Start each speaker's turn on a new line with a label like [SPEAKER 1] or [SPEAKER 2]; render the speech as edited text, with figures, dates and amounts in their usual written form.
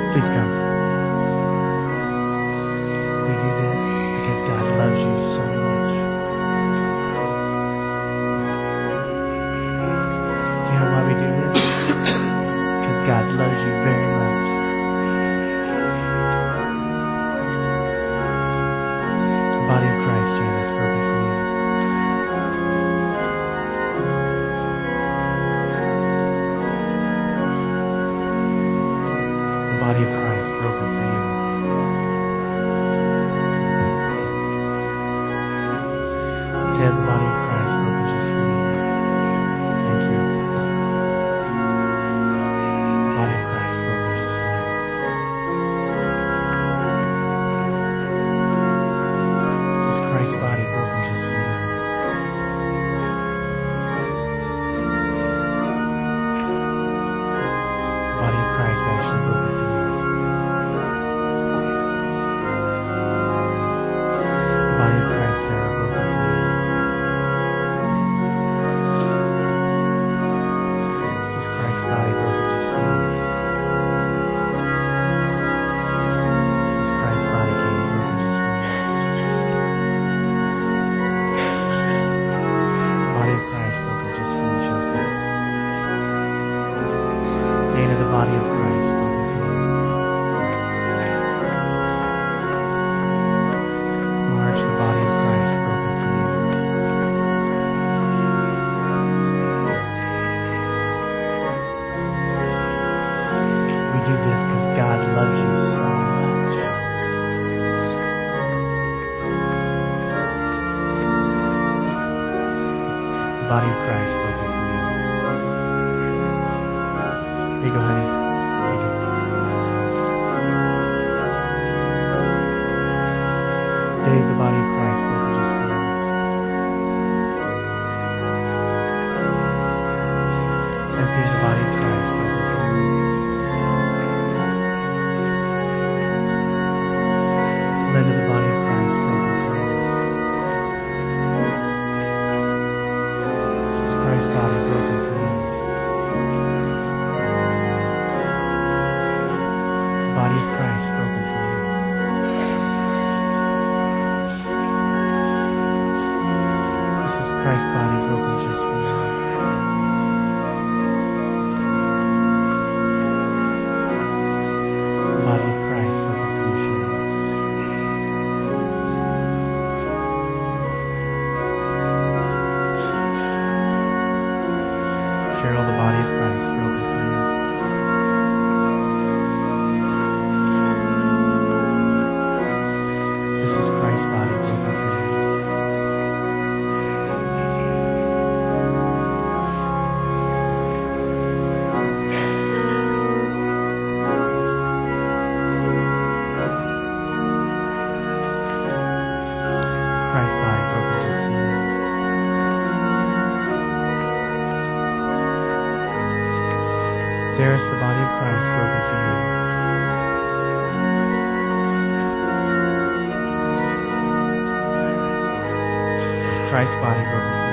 [SPEAKER 1] Please come. We do this because God loves you so much. Do you know why we do this? Because God loves you very much. The body of Christ, Jan, is broken for you. The body of Christ broken for you. Ted, the body of Christ broken just for you. Thank you. The body of Christ broken just for you. This is Christ's body broken just for you. The body of Christ actually broken for you. The body of Christ, Sarah, broken for you. This is Christ's body broken just for you. This is Christ's body, Katie, broken just for you. The body of Christ broken just for you, Chelsea. Dana, the body of Christ broken for you. Marge, the body of Christ broken for you. We do this because God loves you so much. The body of Christ broken for you. Here you go, honey. Here you go. Dave, the body of Christ broken just for you. Cynthia, the body of Christ broken for you. Linda, the body of Christ broken for you. This is Christ's body broken for you. The body of Christ broken for you. This is Christ's body broken just for you. The body of Christ broken for you, Cheryl. Cheryl, the body of Christ broken for you. This is Christ's body broken for you. Christ's body broken just for you. Darius, the body of Christ broken for you. This is Christ's body broken for you.